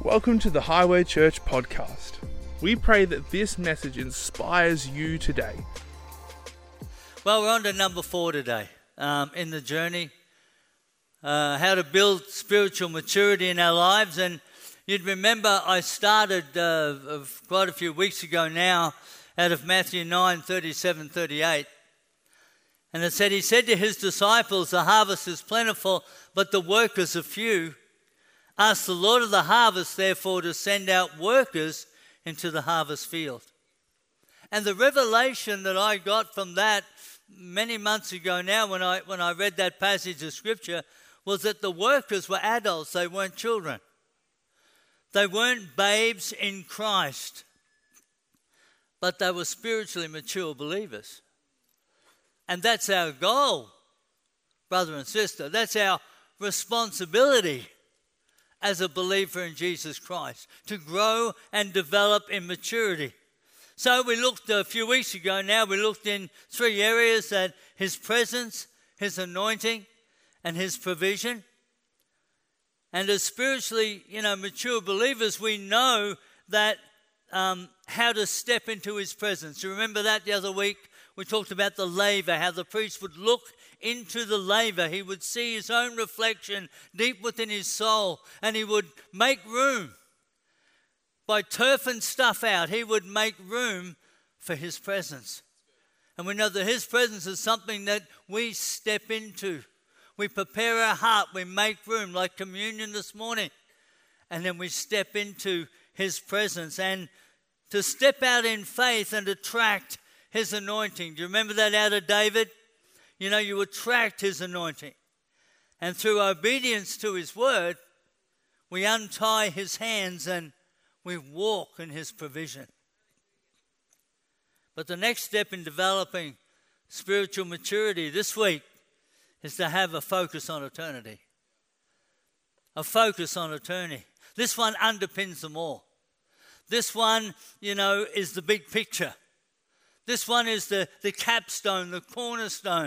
Welcome to the Highway Church podcast. We pray that this message inspires you today. Well, we're on to number 4 today in the journey, how to build spiritual maturity in our lives. And you'd remember I started quite a few weeks ago now out of Matthew 9:37-38. And it said, he said to his disciples, the harvest is plentiful, but the workers are few. Ask the Lord of the harvest, therefore, to send out workers into the harvest field. And the revelation that I got from that many months ago now when I read that passage of Scripture was that the workers were adults, they weren't children. They weren't babes in Christ, but they were spiritually mature believers. And that's our goal, brother and sister. That's our responsibility as a believer in Jesus Christ, to grow and develop in maturity. So we looked a few weeks ago now, we looked in 3 areas: that his presence, his anointing, and his provision. And as spiritually, mature believers, we know that how to step into his presence. You remember that the other week? We talked about the laver, how the priest would look into the laver. He would see his own reflection deep within his soul, and he would make room. By turfing stuff out, he would make room for his presence. And we know that his presence is something that we step into. We prepare our heart, we make room, like communion this morning. And then we step into his presence. And to step out in faith and attract his anointing. Do you remember that out of David? You attract his anointing. And through obedience to his word, we untie his hands and we walk in his provision. But the next step in developing spiritual maturity this week is to have a focus on eternity. A focus on eternity. This one underpins them all. This one, is the big picture. This one is the capstone, the cornerstone.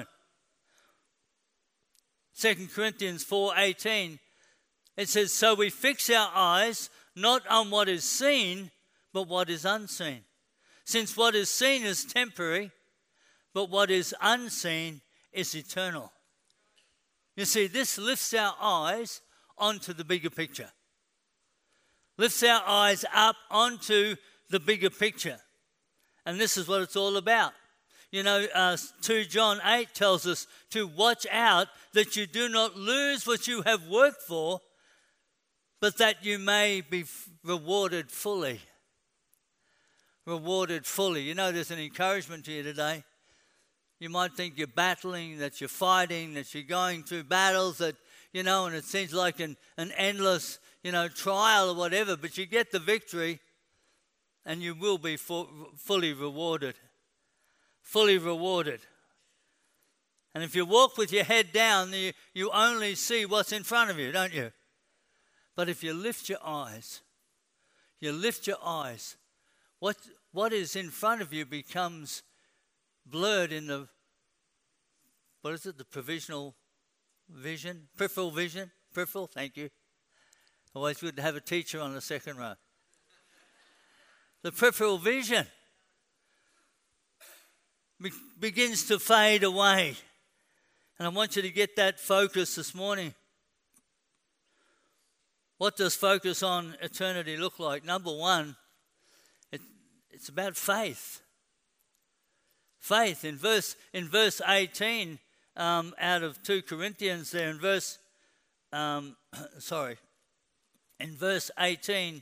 2 Corinthians 4:18, it says, so we fix our eyes not on what is seen, but what is unseen. Since what is seen is temporary, but what is unseen is eternal. You see, this lifts our eyes onto the bigger picture. Lifts our eyes up onto the bigger picture. And this is what it's all about. 2 John 8 tells us to watch out that you do not lose what you have worked for, but that you may be rewarded fully. Rewarded fully. There's an encouragement to you today. You might think you're battling, that you're fighting, that you're going through battles, that, and it seems like an endless, trial or whatever, but you get the victory. And you will be fully rewarded. Fully rewarded. And if you walk with your head down, you only see what's in front of you, don't you? But if you lift your eyes, what is in front of you becomes blurred in the, the provisional vision? Peripheral vision? Peripheral, thank you. Always good to have a teacher on the second row. The peripheral vision begins to fade away. And I want you to get that focus this morning. What does focus on eternity look like? Number one, it's about faith. Faith. In verse 18 out of 2 Corinthians there, in verse 18,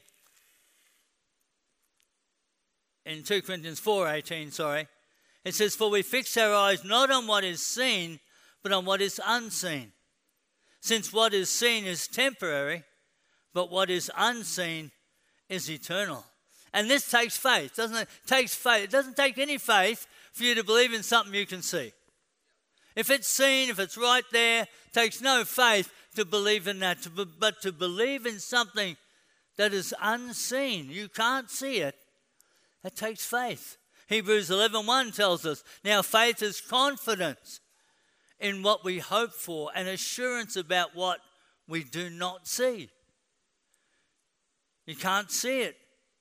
in 2 Corinthians 4:18, it says, for we fix our eyes not on what is seen, but on what is unseen. Since what is seen is temporary, but what is unseen is eternal. And this takes faith, doesn't it? It takes faith. It doesn't take any faith for you to believe in something you can see. If it's seen, if it's right there, it takes no faith to believe in that. But to believe in something that is unseen, you can't see it, that takes faith. Hebrews 11:1 tells us, now faith is confidence in what we hope for and assurance about what we do not see. You can't see it.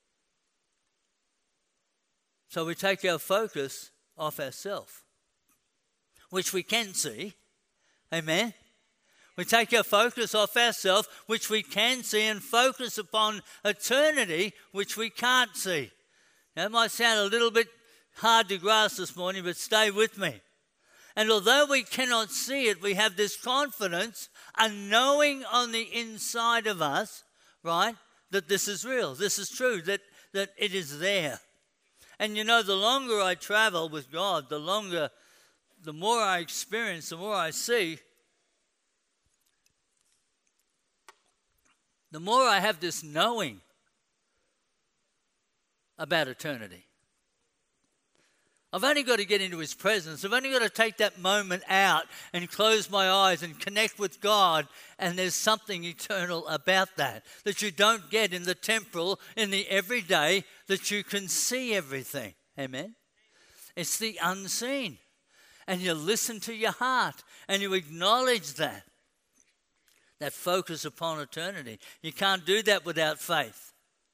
So we take our focus off ourselves, which we can see. Amen? We take our focus off ourselves, which we can see, and focus upon eternity, which we can't see. Now, it might sound a little bit hard to grasp this morning, but stay with me. And although we cannot see it, we have this confidence, a knowing on the inside of us, right, that this is real, this is true, that it is there. And you know, the longer I travel with God, the more I experience, the more I see, the more I have this knowing about eternity. I've only got to get into His presence. I've only got to take that moment out and close my eyes and connect with God, and there's something eternal about that you don't get in the temporal, in the everyday, that you can see everything. Amen? It's the unseen. And you listen to your heart and you acknowledge that focus upon eternity. You can't do that without faith.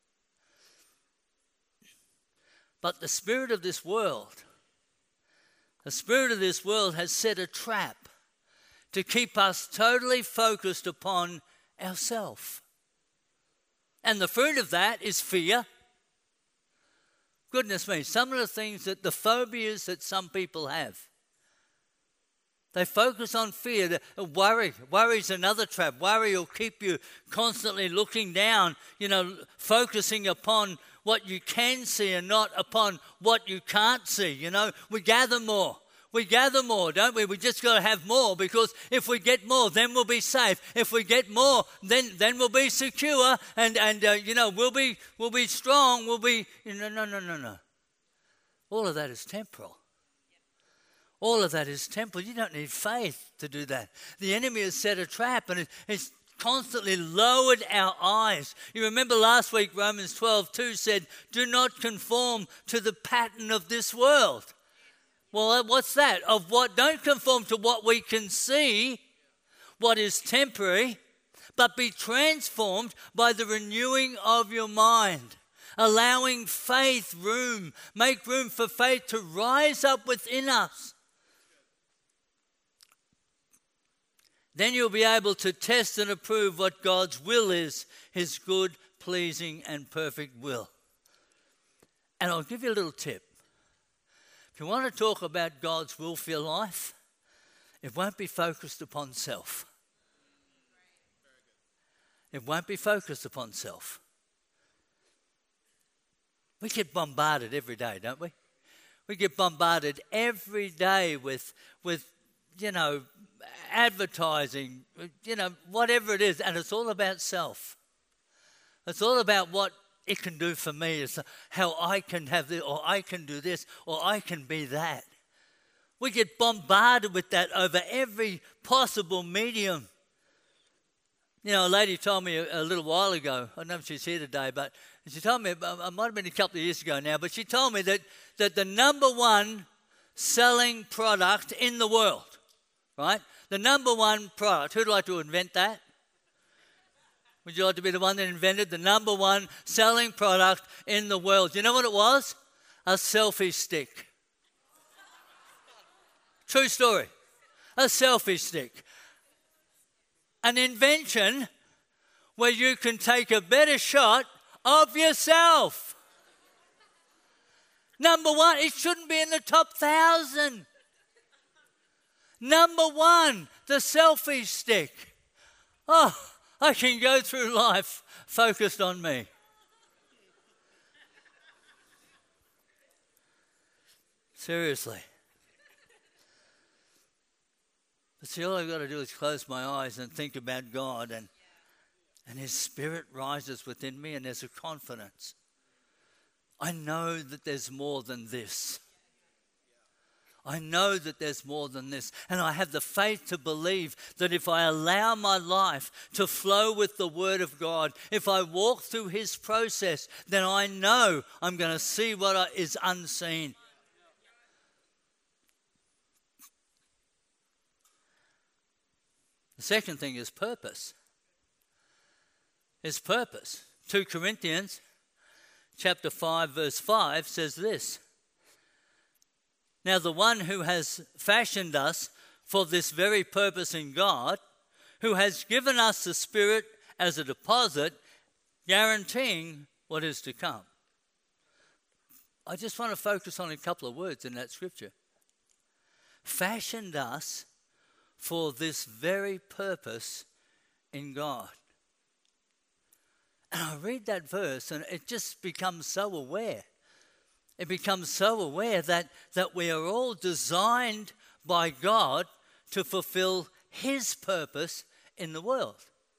But the spirit of this world has set a trap to keep us totally focused upon ourselves. And the fruit of that is fear. Goodness me, some of the things that the phobias that some people have, they focus on fear. Worry is another trap. Worry will keep you constantly looking down, focusing upon what you can see and not upon what you can't see. We gather more, don't we? We just got to have more, because if we get more, then we'll be safe. If we get more, then we'll be secure, and we'll be strong. We'll be no. All of that is temporal. All of that is temporal. You don't need faith to do that. The enemy has set a trap, and it's constantly lowered our eyes. You remember last week, Romans 12:2 said, do not conform to the pattern of this world. Well, what's that? Don't conform to what we can see, what is temporary, but be transformed by the renewing of your mind, allowing make room for faith to rise up within us. Then you'll be able to test and approve what God's will is, His good, pleasing, and perfect will. And I'll give you a little tip. If you want to talk about God's will for your life, it won't be focused upon self. It won't be focused upon self. We get bombarded every day, don't we? We get bombarded every day with advertising, whatever it is, and it's all about self. It's all about what it can do for me. It's how I can have this, or I can do this, or I can be that. We get bombarded with that over every possible medium. A lady told me a little while ago, I don't know if she's here today, but she told me, it might have been a couple of years ago now, but she told me that the number one selling product in the world, right? The number one product. Who'd like to invent that? Would you like to be the one that invented the number one selling product in the world? You know what it was? A selfie stick. True story. A selfie stick. An invention where you can take a better shot of yourself. Number one, it shouldn't be in the top 1,000. Number one, the selfie stick. Oh, I can go through life focused on me. Seriously. But see, all I've got to do is close my eyes and think about God, and His Spirit rises within me, and there's a confidence. I know that there's more than this. I know that there's more than this. And I have the faith to believe that if I allow my life to flow with the Word of God, if I walk through His process, then I know I'm going to see what is unseen. The second thing is purpose. Is purpose. 2 Corinthians chapter 5 verse 5 says this. Now the one who has fashioned us for this very purpose in God, who has given us the Spirit as a deposit, guaranteeing what is to come. I just want to focus on a couple of words in that scripture. Fashioned us for this very purpose in God. And I read that verse and it just becomes so aware. It becomes so aware that we are all designed by God to fulfill His purpose in the world.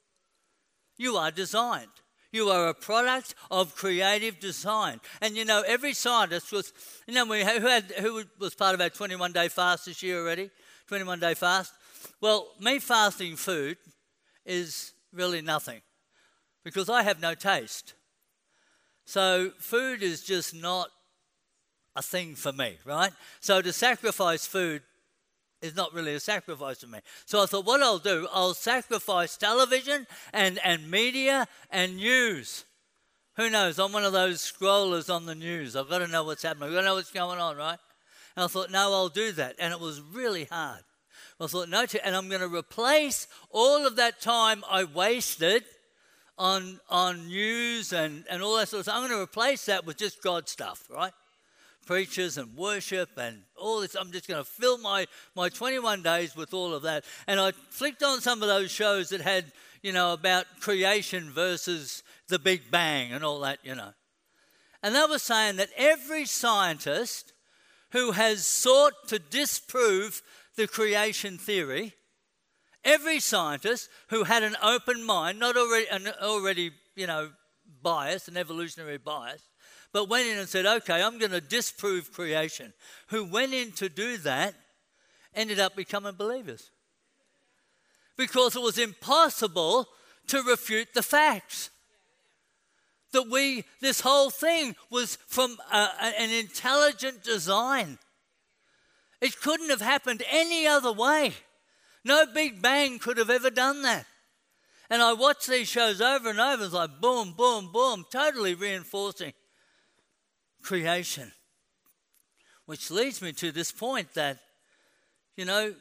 You are designed. You are a product of creative design. And you know, every scientist was, you know, who was part of our 21-day fast this year already? 21-day fast? Well, me fasting food is really nothing because I have no taste. So food is just not a thing for me, right? So to sacrifice food is not really a sacrifice for me. So I thought what I'll do, I'll sacrifice television and media and news. Who knows? I'm one of those scrollers on the news. I've got to know what's happening. I've got to know what's going on, right? And I thought, no, I'll do that. And it was really hard. I thought, no, and I'm going to replace all of that time I wasted on news and all that sort of stuff. I'm going to replace that with just God stuff, right? Preachers and worship and all this. I'm just going to fill my 21 days with all of that. And I flicked on some of those shows that had, you know, about creation versus the Big Bang and all that, you know. And they were saying that every scientist who has sought to disprove the creation theory, every scientist who had an open mind, not already, you know, bias, an evolutionary bias, but went in and said, okay, I'm going to disprove creation, who went in to do that, ended up becoming believers. Because it was impossible to refute the facts. That this whole thing was from an intelligent design. It couldn't have happened any other way. No Big Bang could have ever done that. And I watch these shows over and over, it's like boom, boom, boom, totally reinforcing creation. Which leads me to this point that, you know,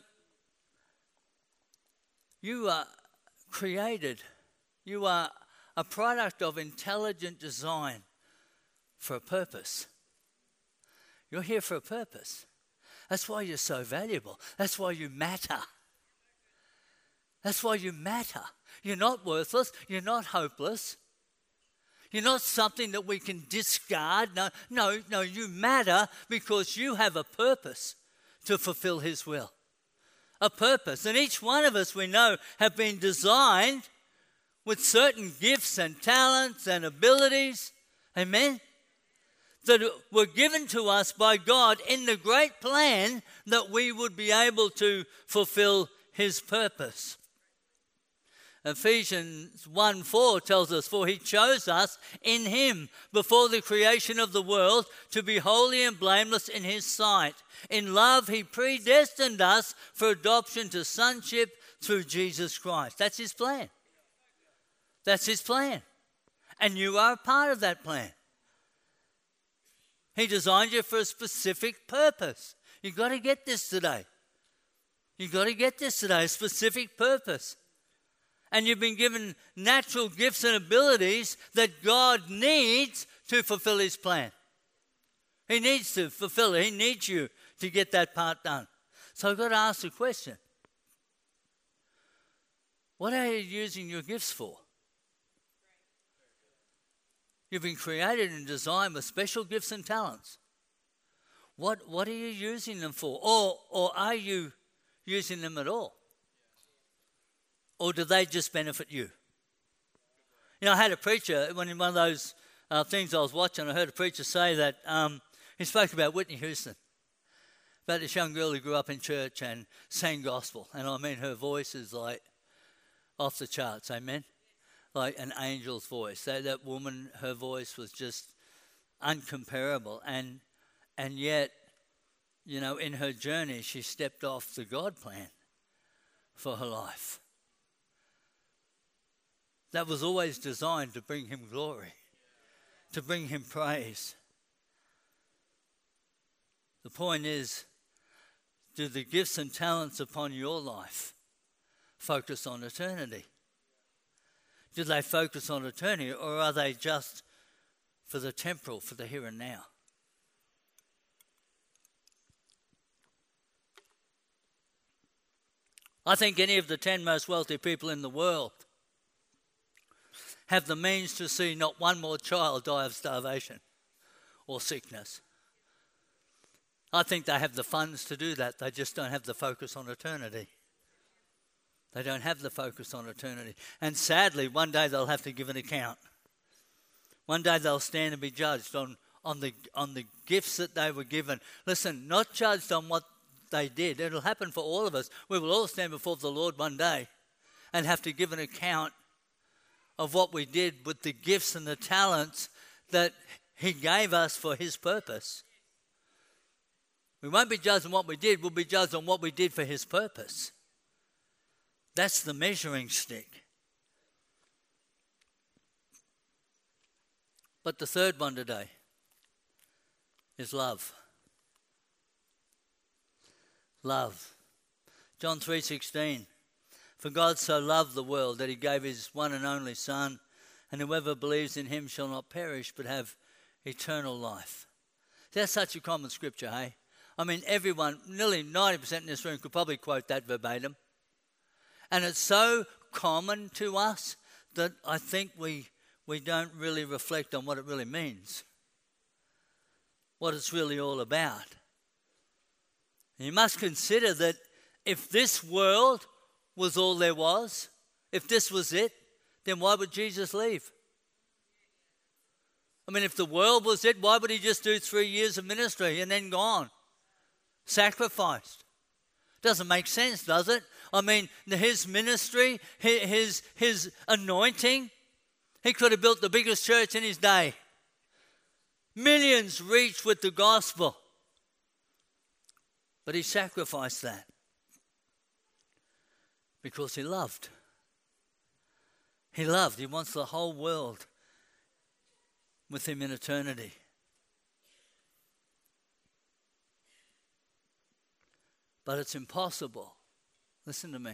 you are created, you are a product of intelligent design for a purpose. You're here for a purpose. That's why you're so valuable. That's why you matter. That's why you matter. You're not worthless. You're not hopeless. You're not something that we can discard. No, you matter because you have a purpose to fulfill His will. A purpose. And each one of us, we know, have been designed with certain gifts and talents and abilities. Amen? That were given to us by God in the great plan that we would be able to fulfill His purpose. Ephesians 1:4 tells us, for He chose us in Him before the creation of the world to be holy and blameless in His sight. In love He predestined us for adoption to sonship through Jesus Christ. That's His plan. That's His plan. And you are a part of that plan. He designed you for a specific purpose. You've got to get this today. You've got to get this today, a specific purpose. And you've been given natural gifts and abilities that God needs to fulfill His plan. He needs to fulfill it. He needs you to get that part done. So I've got to ask the question, what are you using your gifts for? You've been created and designed with special gifts and talents. What are you using them for? Or are you using them at all? Or do they just benefit you? You know, I had a preacher, in one of those things I was watching, I heard a preacher say that he spoke about Whitney Houston, about this young girl who grew up in church and sang gospel. And I mean, her voice is like off the charts, amen? Like an angel's voice. That woman, her voice was just uncomparable. And yet, you know, in her journey, she stepped off the God plan for her life. that was always designed to bring him glory, to bring him praise. The point is, do the gifts and talents upon your life focus on eternity? Do they focus on eternity, or are they just for the temporal, for the here and now? I think any of the 10 most wealthy people in the world have the means to see not one more child die of starvation or sickness. I think they have the funds to do that. They just don't have the focus on eternity. They don't have the focus on eternity. And sadly, one day they'll have to give an account. One day they'll stand and be judged on the gifts that they were given. Listen, not judged on what they did. It'll happen for all of us. We will all stand before the Lord one day and have to give an account of what we did with the gifts and the talents that he gave us for his purpose. We won't be judged on what we did. We'll be judged on what we did for his purpose. That's the measuring stick. But the third one today is love. Love. John 3:16. For God so loved the world that he gave his one and only Son, and whoever believes in him shall not perish but have eternal life. That's such a common scripture, hey? I mean, everyone, nearly 90% in this room could probably quote that verbatim. And it's so common to us that I think we don't really reflect on what it really means, what it's really all about. And you must consider that if this world was all there was, if this was it, then why would Jesus leave? I mean, if the world was it, why would he just do 3 years of ministry and then gone? Sacrificed. Doesn't make sense, does it? I mean, his ministry, his anointing, he could have built the biggest church in his day. Millions reached with the gospel. But he sacrificed that because he loved. He loved. He wants the whole world with him in eternity. But it's impossible. Listen to me.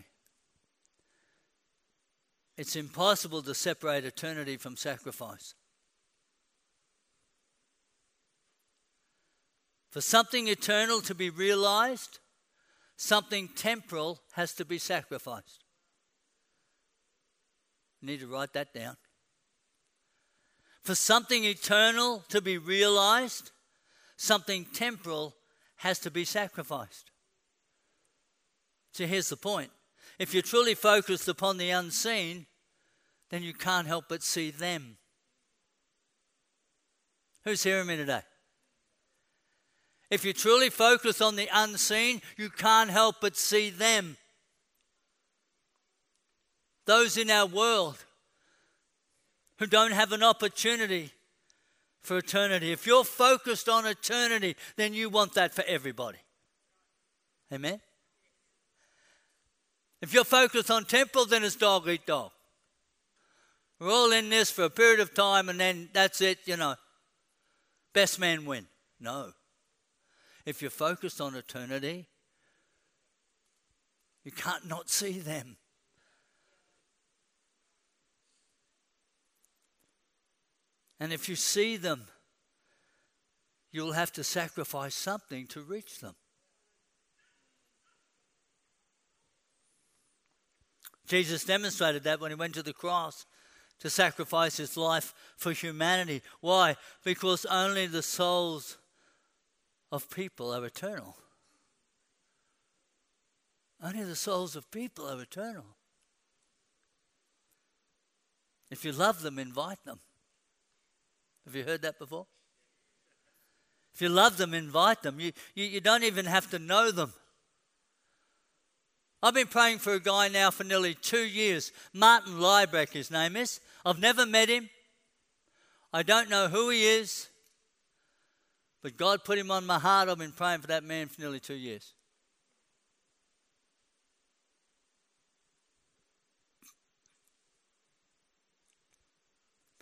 It's impossible to separate eternity from sacrifice. For something eternal to be realized, something temporal has to be sacrificed. You need to write that down. For something eternal to be realized, something temporal has to be sacrificed. So here's the point. If you're truly focused upon the unseen, then you can't help but see them. Who's hearing me today? If you're truly focused on the unseen, you can't help but see them. Those in our world who don't have an opportunity for eternity. If you're focused on eternity, then you want that for everybody. Amen? If you're focused on temporal, then it's dog eat dog. We're all in this for a period of time and then that's it, best man win. No. If you're focused on eternity, you can't not see them. And if you see them, you'll have to sacrifice something to reach them. Jesus demonstrated that when he went to the cross to sacrifice his life for humanity. Why? Because only the souls of people are eternal. Only the souls of people are eternal. If you love them, invite them. Have you heard that before? If you love them, invite them. You don't even have to know them. I've been praying for a guy now for nearly 2 years. Martin Liebrecht, his name is. I've never met him. I don't know who he is. But God put him on my heart. I've been praying for that man for nearly 2 years.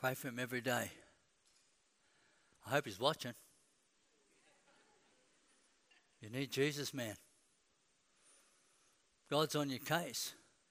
Pray for him every day. I hope he's watching. You need Jesus, man. God's on your case.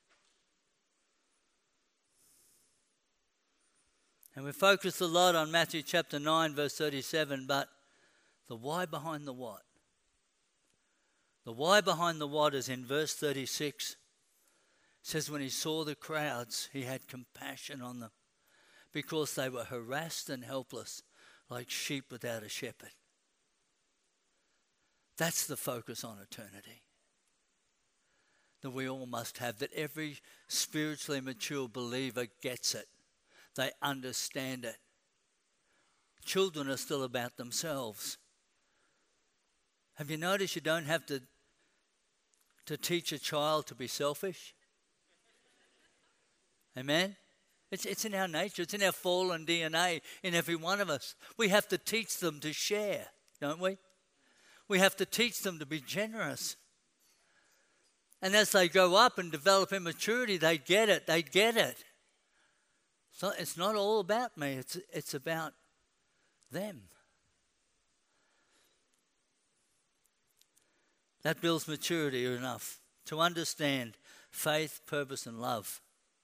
And we focus a lot on Matthew chapter 9, verse 37, but the why behind the what? The why behind the what is in verse 36. It says, when he saw the crowds, he had compassion on them because they were harassed and helpless like sheep without a shepherd. That's the focus on eternity that we all must have, that every spiritually mature believer gets it. They understand it. Children are still about themselves. Have you noticed you don't have to teach a child to be selfish? Amen? It's in our nature. It's in our fallen DNA in every one of us. We have to teach them to share, don't we? We have to teach them to be generous. And as they grow up and develop in maturity, they get it. They get it. So it's not all about me. It's about them. That builds maturity enough to understand faith, purpose, and love.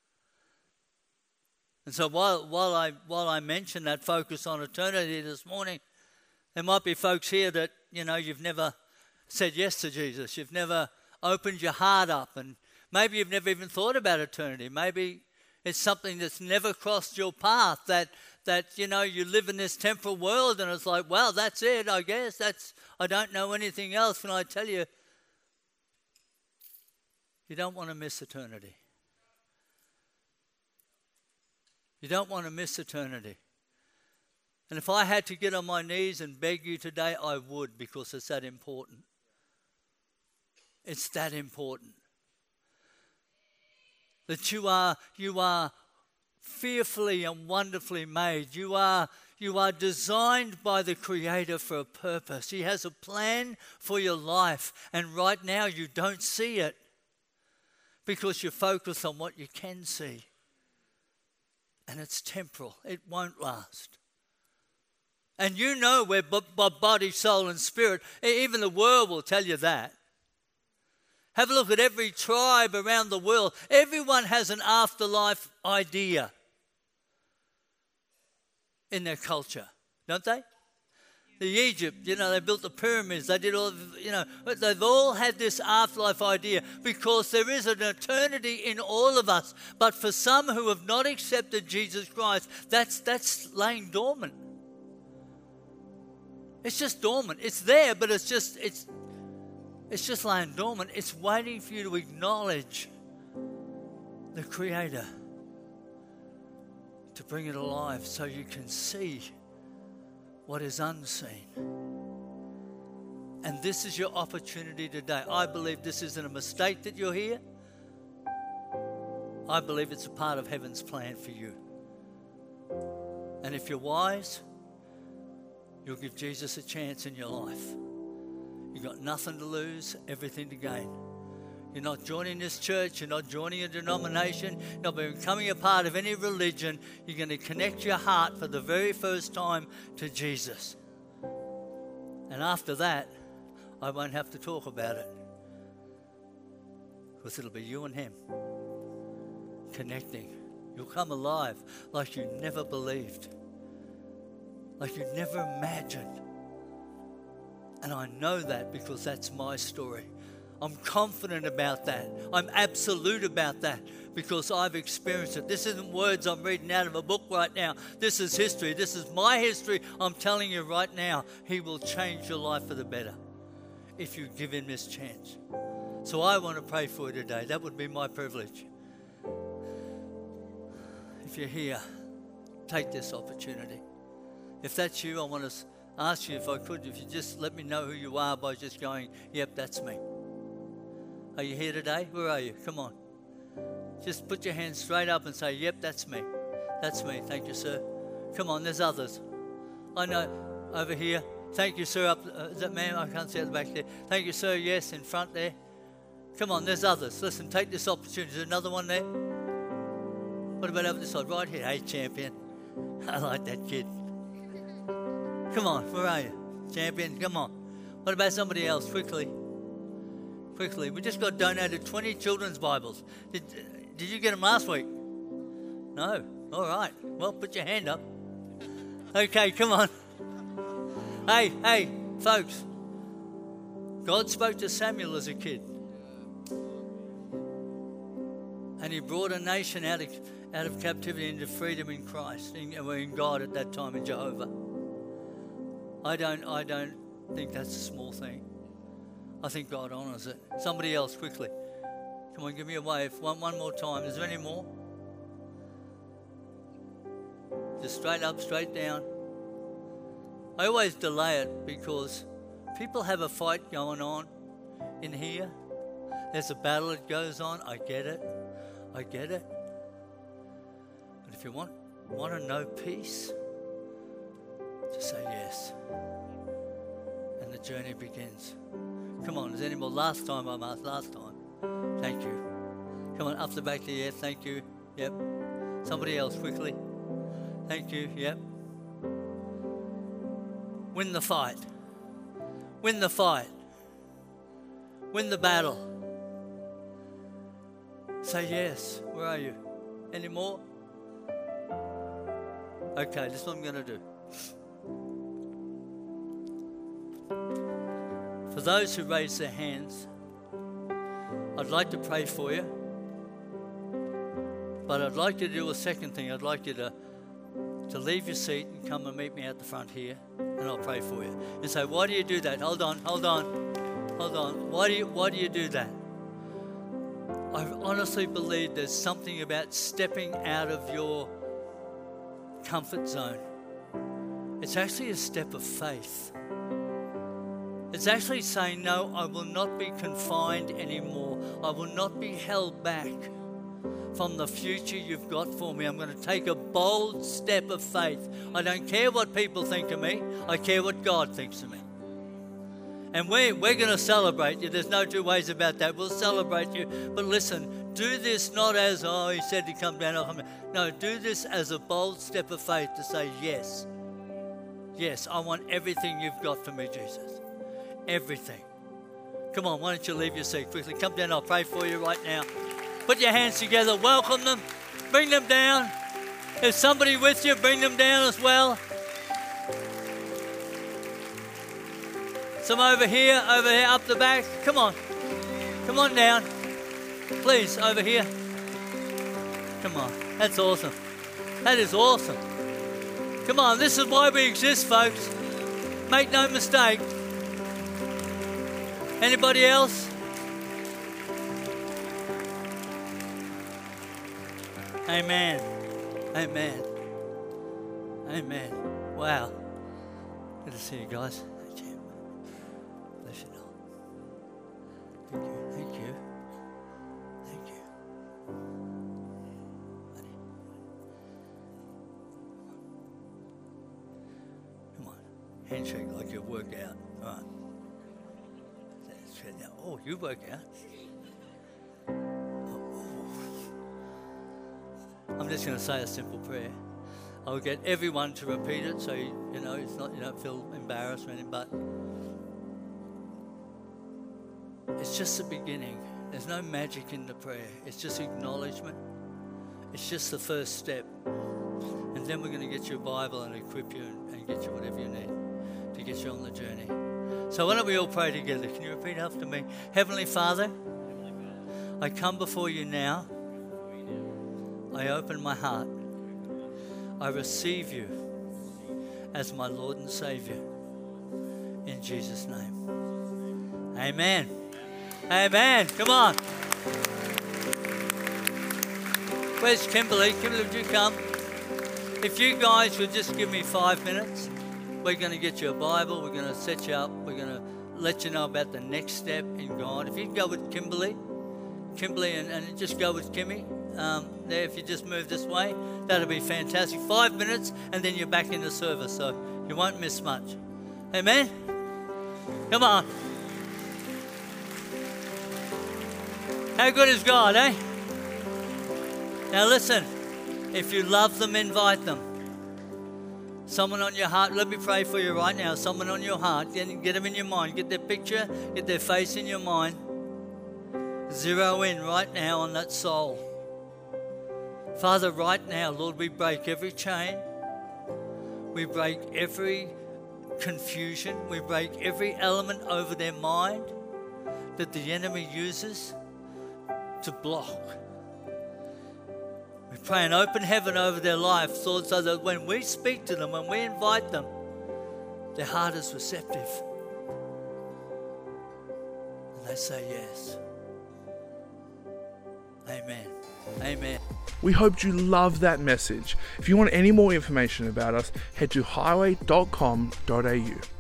And so while I mention that focus on eternity this morning, there might be folks here that, you've never said yes to Jesus. You've never opened your heart up, and maybe you've never even thought about eternity. Maybe it's something that's never crossed your path, that you live in this temporal world and it's like, well, that's it, I guess. I don't know anything else. Can I tell you, you don't want to miss eternity. You don't want to miss eternity. And if I had to get on my knees and beg you today, I would, because it's that important. It's that important. That you are fearfully and wonderfully made. You are designed by the Creator for a purpose. He has a plan for your life. And right now you don't see it because you're focused on what you can see. And it's temporal. It won't last. And you know we're body, soul, and spirit. Even the world will tell you that. Have a look at every tribe around the world. Everyone has an afterlife idea in their culture, don't they? The Egypt, they built the pyramids. They did all, they've all had this afterlife idea because there is an eternity in all of us. But for some who have not accepted Jesus Christ, that's laying dormant. It's just dormant. It's there, but it's just laying dormant. It's waiting for you to acknowledge the Creator, to bring it alive so you can see what is unseen. And this is your opportunity today. I believe this isn't a mistake that you're here. I believe it's a part of heaven's plan for you. And if you're wise, you'll give Jesus a chance in your life. You've got nothing to lose, everything to gain. You're not joining this church. You're not joining a denomination. You're not becoming a part of any religion. You're going to connect your heart for the very first time to Jesus. And after that, I won't have to talk about it, because it'll be you and Him connecting. You'll come alive like you never believed, like you never imagined. And I know that because that's my story. I'm confident about that. I'm absolute about that because I've experienced it. This isn't words I'm reading out of a book right now. This is history. This is my history. I'm telling you right now, He will change your life for the better if you give Him this chance. So I want to pray for you today. That would be my privilege. If you're here, take this opportunity. If that's you, I want to ask you, if I could, if you just let me know who you are by just going, yep, that's me. Are you here today? Where are you? Come on. Just put your hands straight up and say, yep, that's me. That's me. Thank you, sir. Come on, there's others. I know, over here. Thank you, sir. Up, is that ma'am? I can't see at the back there. Thank you, sir. Yes, in front there. Come on, there's others. Listen, take this opportunity. Is there another one there? What about over this side? Right here. Hey, champion. I like that kid. Come on, where are you? Champion, come on. What about somebody else? Quickly. We just got donated 20 children's Bibles. Did you get them last week? No. All right. Well, put your hand up. Okay, come on. Hey, folks. God spoke to Samuel as a kid. And he brought a nation out of captivity into freedom in Christ. And we're in God at that time, in Jehovah. I don't think that's a small thing. I think God honours it. Somebody else, quickly. Come on, give me a wave. One more time. Is there any more? Just straight up, straight down. I always delay it because people have a fight going on in here. There's a battle that goes on. I get it. But if you want to know peace, just say yes. And the journey begins. Come on, is there any more? Last time I'm asked, last time. Thank you. Come on, up the back there, yeah, thank you. Yep. Somebody else, quickly. Thank you, yep. Win the fight. Win the battle. Say yes. Where are you? Any more? Okay, this is what I'm going to do. For those who raise their hands, I'd like to pray for you. But I'd like you to do a second thing. I'd like you to leave your seat and come and meet me at the front here, and I'll pray for you. And say, why do you do that? Hold on. Why do you do that? I honestly believe there's something about stepping out of your comfort zone. It's actually a step of faith. It's actually saying, no, I will not be confined anymore. I will not be held back from the future you've got for me. I'm going to take a bold step of faith. I don't care what people think of me. I care what God thinks of me. And we're going to celebrate you. There's no two ways about that. We'll celebrate you. But listen, do this not as, oh, he said to come down. No, do this as a bold step of faith to say, yes. Yes, I want everything you've got for me, Jesus. Everything. Come on, why don't you leave your seat quickly? Come down, I'll pray for you right now. Put your hands together, welcome them, bring them down. If somebody with you, bring them down as well. Some over here, up the back. Come on down. Please, over here. Come on, that's awesome. That is awesome. Come on, this is why we exist, folks. Make no mistake. Anybody else? Amen. Wow. Good to see you guys. Bless you all. Thank you. Come on. Handshake like you've worked out. All right. Oh, you work out. I'm just going to say a simple prayer. I'll get everyone to repeat it, so it's not, you don't feel embarrassed or anything. But it's just the beginning. There's no magic in the prayer. It's just acknowledgement. It's just the first step, and then we're going to get you a Bible and equip you and get you whatever you need to get you on the journey. So why don't we all pray together? Can you repeat after me? Heavenly Father, I come before you now. I open my heart. I receive you as my Lord and Savior. In Jesus' name. Amen. Come on. Where's Kimberly? Kimberly, would you come? If you guys would just give me 5 minutes. We're going to get you a Bible. We're going to set you up. We're going to let you know about the next step in God. If you go with Kimberly, and just go with Kimmy, there, if you just move this way, that'll be fantastic. 5 minutes, and then you're back in the service, so you won't miss much. Amen? Come on. How good is God, eh? Now listen, if you love them, invite them. Someone on your heart, let me pray for you right now. Someone on your heart, get them in your mind. Get their picture, get their face in your mind. Zero in right now on that soul. Father, right now, Lord, we break every chain. We break every confusion. We break every element over their mind that the enemy uses to block. We pray an open heaven over their life, Lord, so that when we speak to them, when we invite them, their heart is receptive. And they say yes. Amen. Amen. We hoped you loved that message. If you want any more information about us, head to highway.com.au.